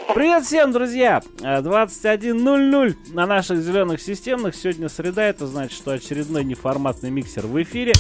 Привет всем, друзья! 21:00 на наших зеленых системных. Сегодня среда, это значит, что очередной неформатный миксер в эфире.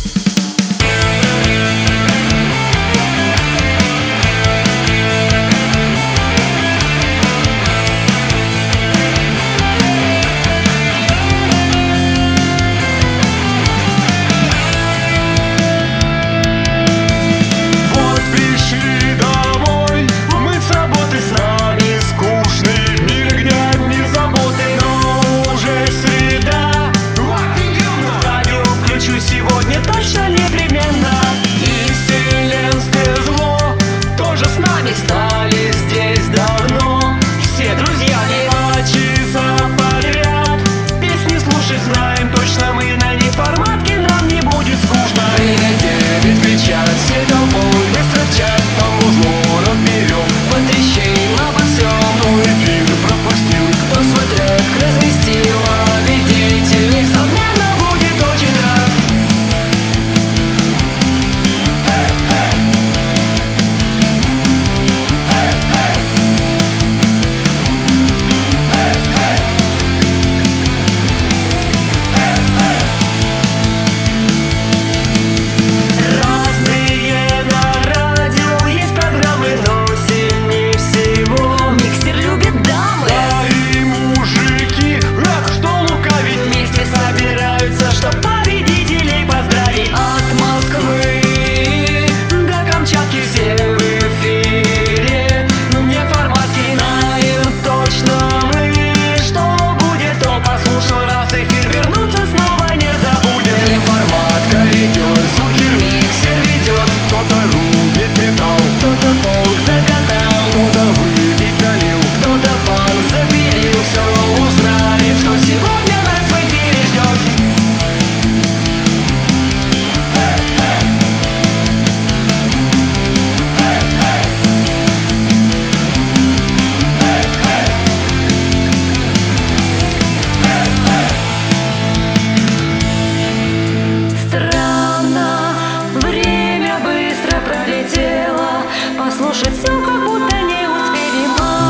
Послушать все, как будто не успели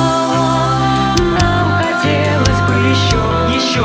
мало. Нам хотелось бы еще.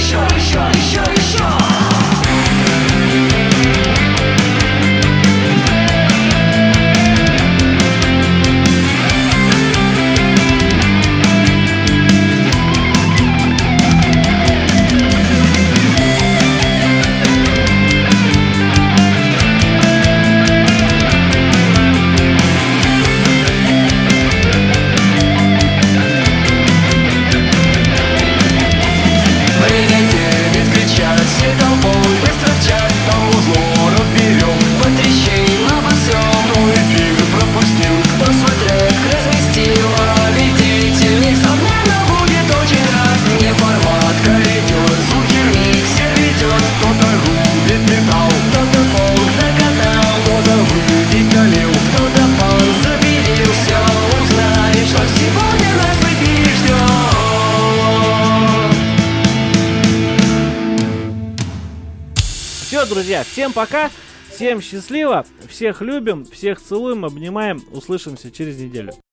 Все, друзья, всем пока, всем счастливо, всех любим, всех целуем, обнимаем, услышимся через неделю.